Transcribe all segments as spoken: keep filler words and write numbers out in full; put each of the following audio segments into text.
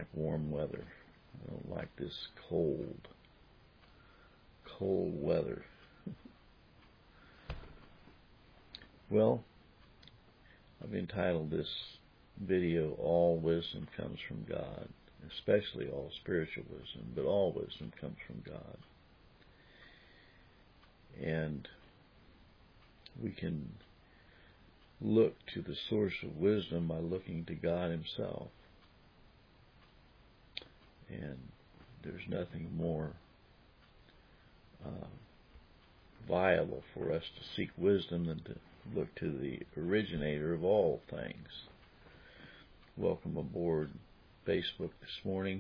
like warm weather. I don't like this cold, cold weather. Well, I've entitled this video, All Wisdom Comes from God, especially all spiritual wisdom, but all wisdom comes from God. And we can look to the source of wisdom by looking to God Himself. And there's nothing more uh, viable for us to seek wisdom than to look to the originator of all things. Welcome aboard Facebook this morning.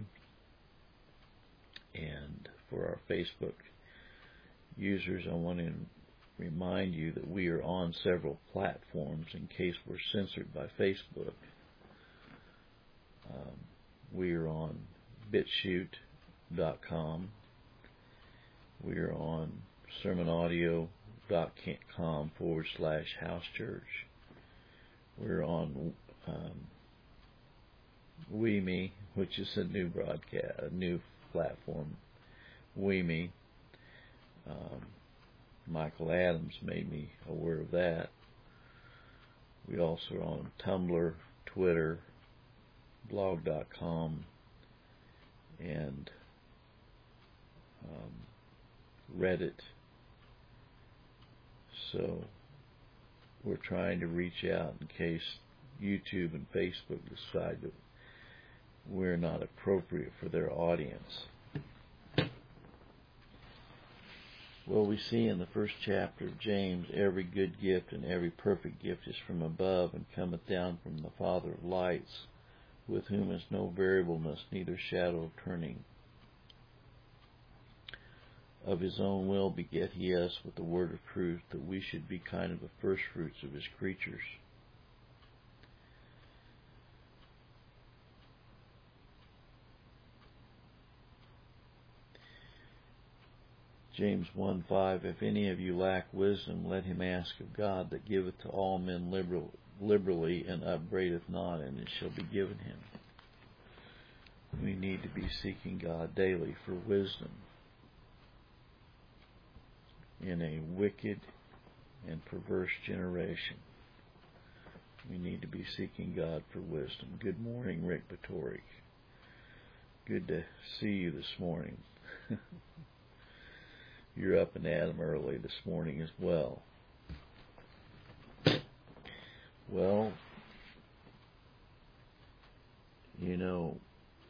And for our Facebook users, I want to remind you that we are on several platforms in case we're censored by Facebook. Um, we are on BitChute dot com. We are on sermon audio dot com forward slash house church. We're on um, WeMe, which is a new broadcast, a new platform. WeMe. Um, Michael Adams made me aware of that. We also are on Tumblr, Twitter, blog dot com, and um, Reddit. So we're trying to reach out in case YouTube and Facebook decide that we're not appropriate for their audience. Well, we see in the first chapter of James, every good gift and every perfect gift is from above and cometh down from the Father of lights, with whom is no variableness, neither shadow of turning. Of His own will beget He us with the word of truth, that we should be kind of the first fruits of His creatures. James one five, if any of you lack wisdom, let him ask of God, that giveth to all men liberal, liberally, and upbraideth not, and it shall be given him. We need to be seeking God daily for wisdom in a wicked and perverse generation. We need to be seeking God for wisdom. Good morning, Rick Batoric. Good to see you this morning. You're up and at 'em early this morning as well. Well, you know,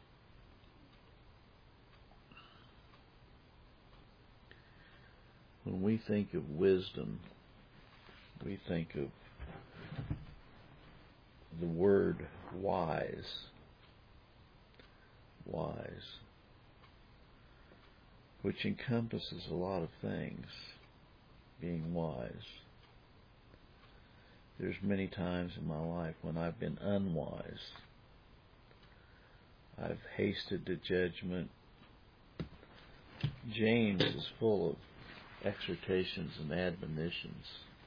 when we think of wisdom, we think of the word wise. Wise. Which encompasses a lot of things, being wise. There's many times in my life when I've been unwise. I've hasted to judgment. James is full of exhortations and admonitions.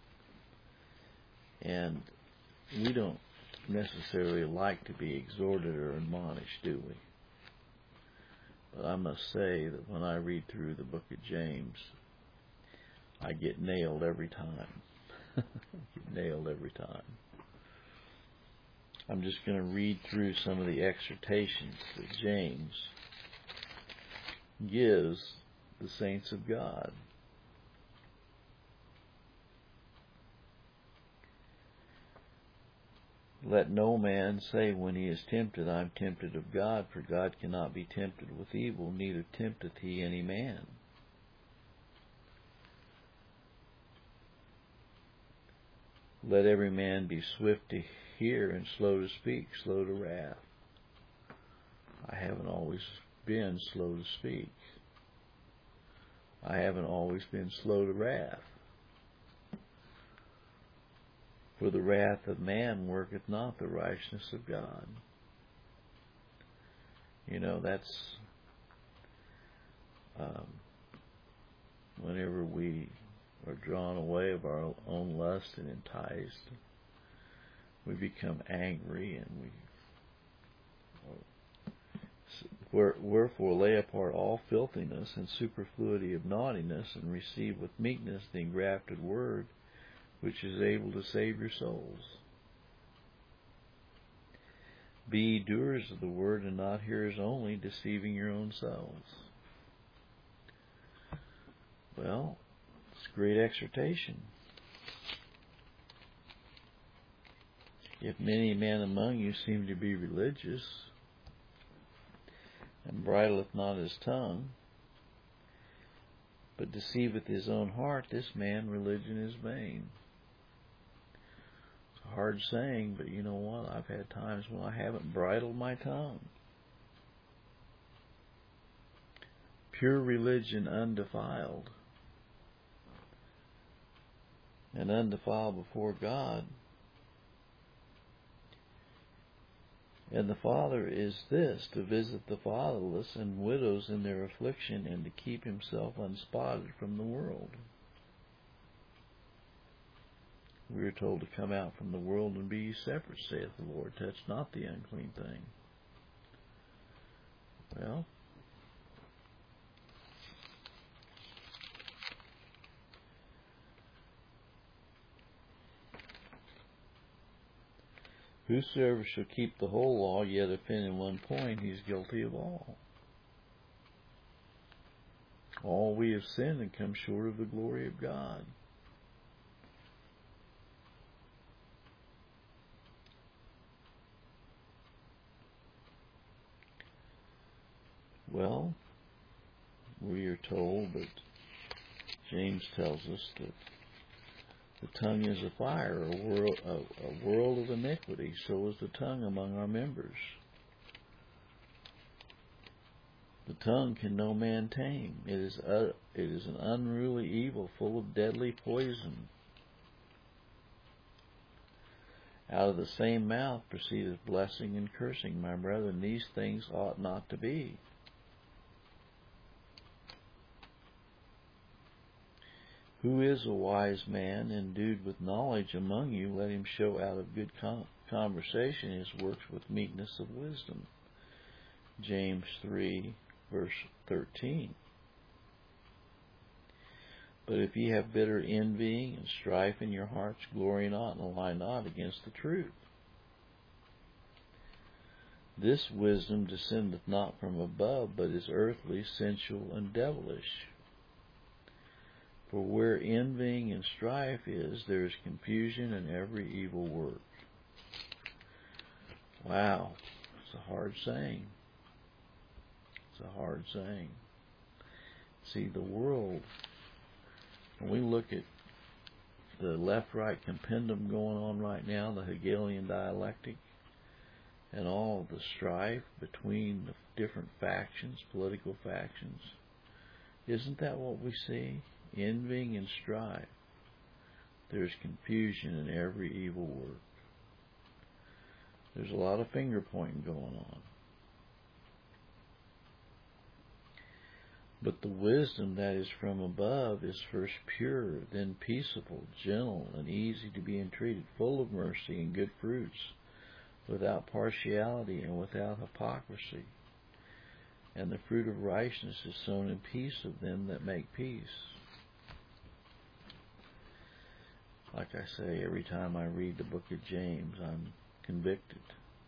And we don't necessarily like to be exhorted or admonished, do we? But I must say that when I read through the book of James, I get nailed every time. get nailed every time. I'm just going to read through some of the exhortations that James gives the saints of God. Let no man say when he is tempted, I am tempted of God, for God cannot be tempted with evil, neither tempteth he any man. Let every man be swift to hear and slow to speak, slow to wrath. I haven't always been slow to speak. I haven't always been slow to wrath. For the wrath of man worketh not the righteousness of God. You know, that's um, whenever we are drawn away of our own lust and enticed, we become angry and we Wherefore lay apart all filthiness and superfluity of naughtiness, and receive with meekness the engrafted word, which is able to save your souls. Be ye doers of the word, and not hearers only, deceiving your own selves. Well, it's a great exhortation. If many men among you seem to be religious, and bridleth not his tongue, but deceiveth his own heart, this man religion is vain. It's a hard saying, but you know what? I've had times when I haven't bridled my tongue. Pure religion undefiled, and undefiled before God. And the Father is this, to visit the fatherless and widows in their affliction, and to keep himself unspotted from the world. We are told to come out from the world and be ye separate, saith the Lord. Touch not the unclean thing. Well, whosoever shall keep the whole law, yet offend in one point, he is guilty of all. All we have sinned and come short of the glory of God. Well, we are told that James tells us that the tongue is a fire, a world, a, a world of iniquity. So is the tongue among our members. The tongue can no man tame. It is a, it is an unruly evil, full of deadly poison. Out of the same mouth proceedeth blessing and cursing. My brethren, these things ought not to be. Who is a wise man, endued with knowledge among you? Let him show out of good conversation his works with meekness of wisdom. James three, verse thirteen. But if ye have bitter envying and strife in your hearts, glory not and lie not against the truth. This wisdom descendeth not from above, but is earthly, sensual, and devilish. For where envying and strife is, there is confusion and every evil work. Wow, it's a hard saying. It's a hard saying. See, the world, when we look at the left-right compendum going on right now, the Hegelian dialectic, and all the strife between the different factions, political factions, isn't that what we see? Envying and strife. There's confusion in every evil work. There's a lot of finger pointing going on. But the wisdom that is from above is first pure, then peaceable, gentle, and easy to be entreated, full of mercy and good fruits, without partiality and without hypocrisy. And the fruit of righteousness is sown in peace of them that make peace. Like I say, every time I read the book of James, I'm convicted.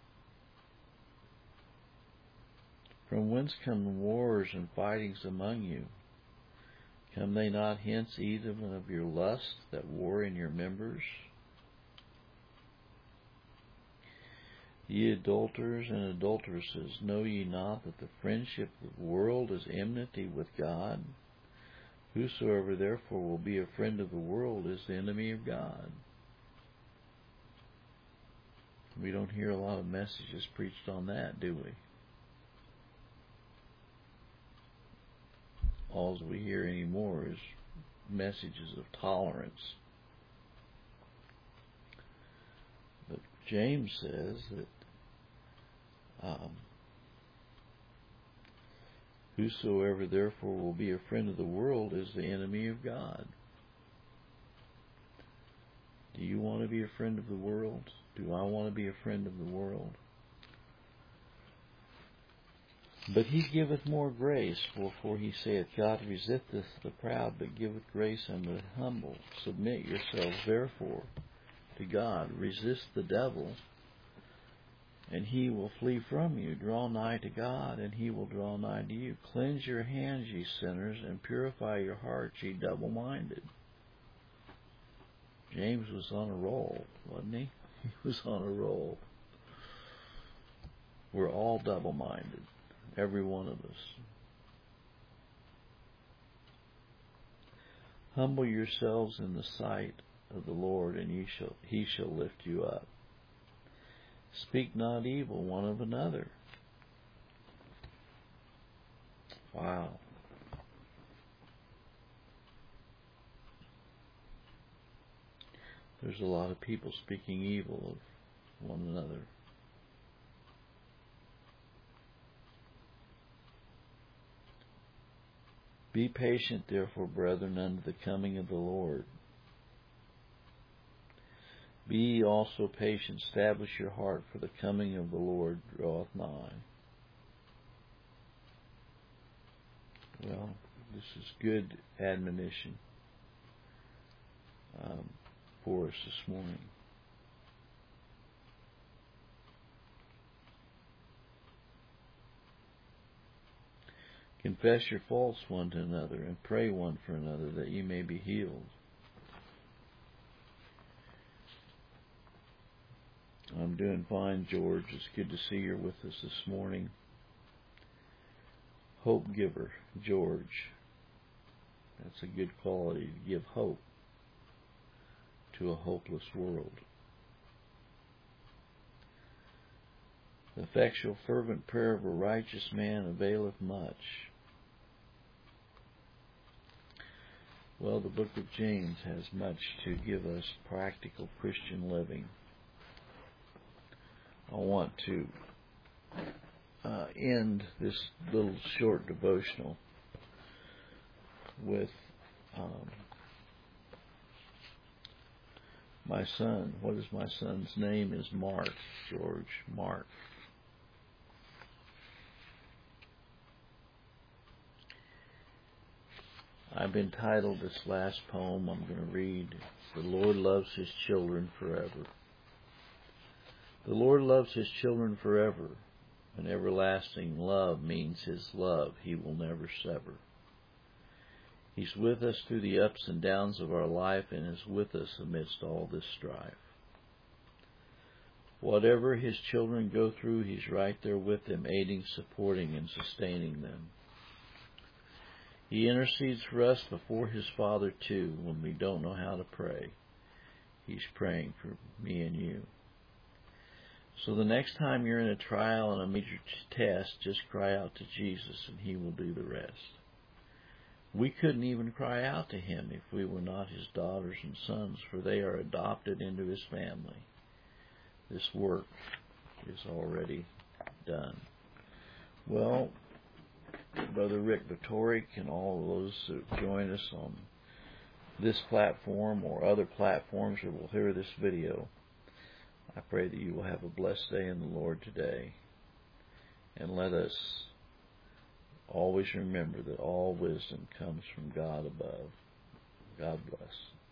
From whence come wars and fightings among you? Come they not hence even of your lusts that war in your members? Ye adulterers and adulteresses, know ye not that the friendship of the world is enmity with God? Whosoever therefore will be a friend of the world is the enemy of God. We don't hear a lot of messages preached on that, do we? All we hear anymore is messages of tolerance. But James says that um, whosoever therefore will be a friend of the world is the enemy of God. Do you want to be a friend of the world? Do I want to be a friend of the world? But he giveth more grace, wherefore he saith, God resisteth the proud, but giveth grace unto the humble. Submit yourselves therefore to God. Resist the devil, and he will flee from you. Draw nigh to God, and he will draw nigh to you. Cleanse your hands, ye sinners, and purify your hearts, ye double-minded. James was on a roll, wasn't he? He was on a roll. We're all double-minded, every one of us. Humble yourselves in the sight of the Lord, and ye shall, he shall lift you up. Speak not evil one of another. Wow. There's a lot of people speaking evil of one another. Be patient, therefore, brethren, unto the coming of the Lord. Be ye also patient, establish your heart, for the coming of the Lord draweth nigh. Well, this is good admonition um, for us this morning. Confess your faults one to another, and pray one for another, that ye may be healed. I'm doing fine, George. It's good to see you with us this morning. Hope giver, George. That's a good quality, to give hope to a hopeless world. The effectual fervent prayer of a righteous man availeth much. Well, the book of James has much to give us practical Christian living. I want to uh, end this little short devotional with um, my son. What is my son's name? Is Mark, George, Mark. I've entitled this last poem I'm going to read, The Lord Loves His Children Forever. The Lord loves His children forever. An everlasting love means His love He will never sever. He's with us through the ups and downs of our life, and is with us amidst all this strife. Whatever His children go through, He's right there with them, aiding, supporting, and sustaining them. He intercedes for us before His Father, too, when we don't know how to pray. He's praying for me and you. So the next time you're in a trial and a major test, just cry out to Jesus, and He will do the rest. We couldn't even cry out to Him if we were not His daughters and sons, for they are adopted into His family. This work is already done. Well, Brother Rick Vittoric and all of those that join us on this platform or other platforms that will hear this video, I pray that you will have a blessed day in the Lord today. And let us always remember that all wisdom comes from God above. God bless.